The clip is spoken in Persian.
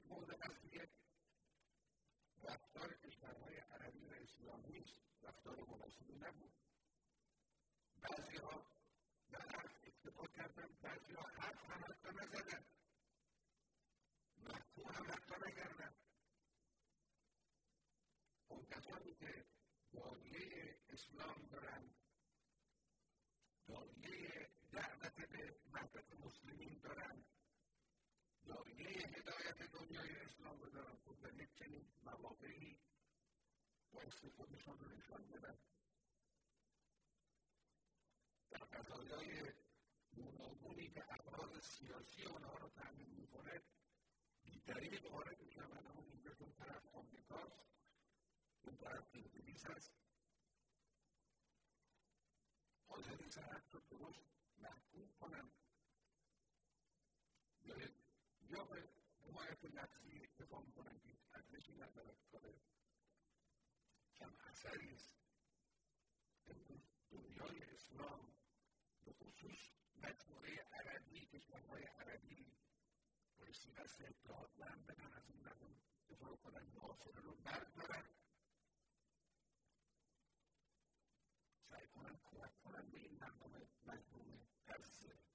مورد قضیه رفتار کشورهای عربی و اسلامی است، رفتار مناسبی نبود. بعضی ها در حرف اکتفا کردن، بعضی ها حرف هم حتی نزدن، محکوم هم حتی نکردن. اون کسانی که داعیه اسلام دارن، داعیه دعوت به وحدت مسلمین دارن، داعیه هدایت دنیای اسلام رو دارن، خود در یک چنین مواقعی باعث خودشان رو نشان بدن. در قضایای گوناگونی که ابعاد سیاسی اونها رو تأمین میکنه بی‌دلیل وارد میشن. همون اینجا اون طرف آمریکاست، اون طرف انگلیس هست، حاضر سرعت رو درست محکوم کنن یا به حمایت لفظی اکتفا میکنن که ارزشی ندارد، کار کم اثری است. امروز دنیای اسلام به خصوص مجموعه عربی، کشورهای عربی بایستی دست اتحادمند بدن، از این مردم دفاع کنن، ناصره رو بردارن، سعی کنن کمک کنن به این مردم مظلوم غزه.